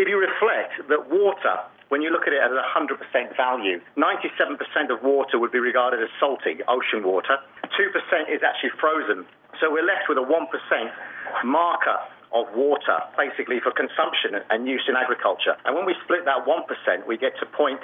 if you reflect that water, when you look at it at 100% value, 97% of water would be regarded as salty, ocean water. 2% is actually frozen. So we're left with a 1% marker of water, basically for consumption and use in agriculture. And when we split that 1%, we get to 0.7%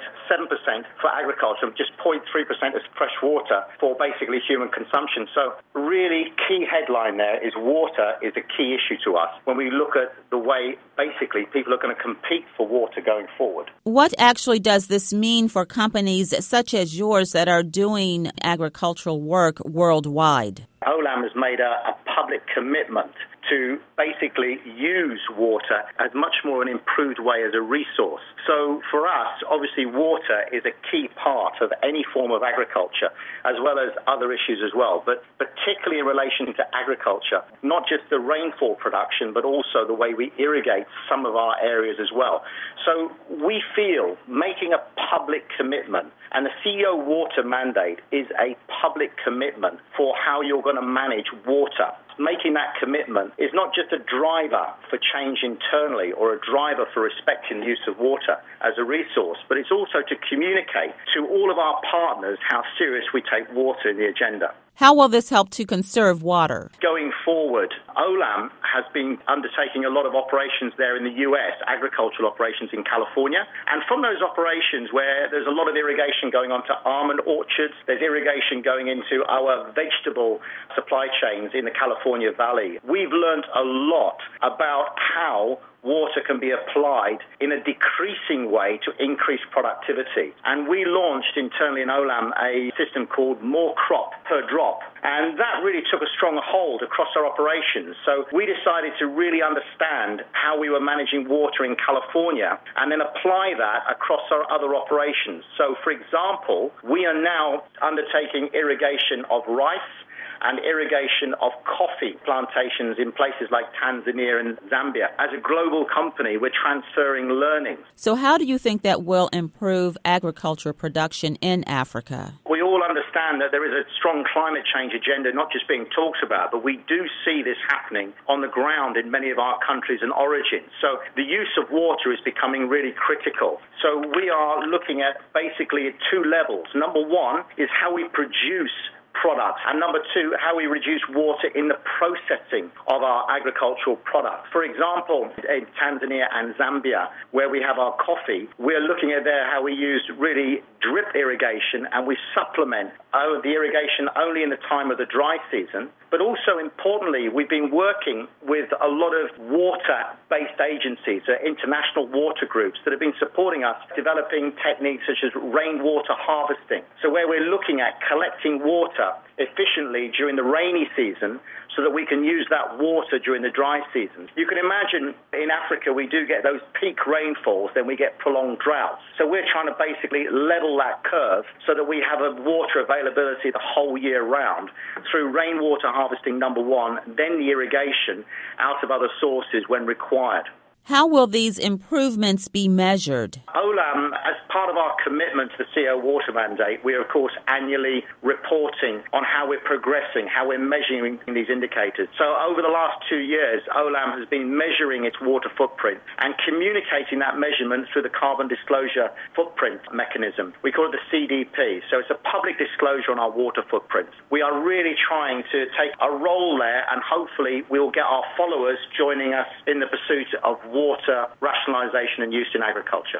for agriculture, and just 0.3% as fresh water for basically human consumption. So really key headline there is water is a key issue to us when we look at the way basically people are going to compete for water going forward. What actually does this mean for companies such as yours that are doing agricultural work worldwide? Olam has made a public commitment to basically use water as much more an improved way as a resource. So for us, obviously water is a key part of any form of agriculture, as well as other issues as well, but particularly in relation to agriculture, not just the rainfall production, but also the way we irrigate some of our areas as well. So we feel making a public commitment, and the CEO Water mandate is a public commitment for how you're going to manage water. Making that commitment is not just a driver for change internally or a driver for respecting the use of water as a resource, but it's also to communicate to all of our partners how serious we take water in the agenda. How will this help to conserve water? Going forward, Olam has been undertaking a lot of operations there in the U.S., agricultural operations in California. And from those operations where there's a lot of irrigation going on to almond orchards, there's irrigation going into our vegetable supply chains in the California Valley, we've learned a lot about how water can be applied in a decreasing way to increase productivity. And we launched internally in Olam a system called More Crop Per Drop. And that really took a strong hold across our operations. So we decided to really understand how we were managing water in California and then apply that across our other operations. So, for example, we are now undertaking irrigation of rice and irrigation of coffee plantations in places like Tanzania and Zambia. As a global company, we're transferring learning. So how do you think that will improve agriculture production in Africa? We all understand that there is a strong climate change agenda not just being talked about, but we do see this happening on the ground in many of our countries and origins. So the use of water is becoming really critical. So we are looking at basically at two levels. Number one is how we produce products, and number two, how we reduce water in the processing of our agricultural products. For example, in Tanzania and Zambia, where we have our coffee, we're looking at there how we use really drip irrigation, and we supplement the irrigation only in the time of the dry season. But also importantly, we've been working with a lot of water-based agencies, international water groups that have been supporting us developing techniques such as rainwater harvesting. So where we're looking at collecting water efficiently during the rainy season so that we can use that water during the dry season. You can imagine in Africa we do get those peak rainfalls, then we get prolonged droughts. So we're trying to basically level that curve so that we have a water availability the whole year round through rainwater harvesting, number one, then the irrigation out of other sources when required. How will these improvements be measured? Olam, as part of our commitment to the CEO Water mandate, we are, of course, annually reporting on how we're progressing, how we're measuring these indicators. So over the last 2 years, Olam has been measuring its water footprint and communicating that measurement through the Carbon Disclosure Footprint mechanism. We call it the CDP. So it's a public disclosure on our water footprint. We are really trying to take a role there, and hopefully we'll get our followers joining us in the pursuit of water rationalisation and use in agriculture.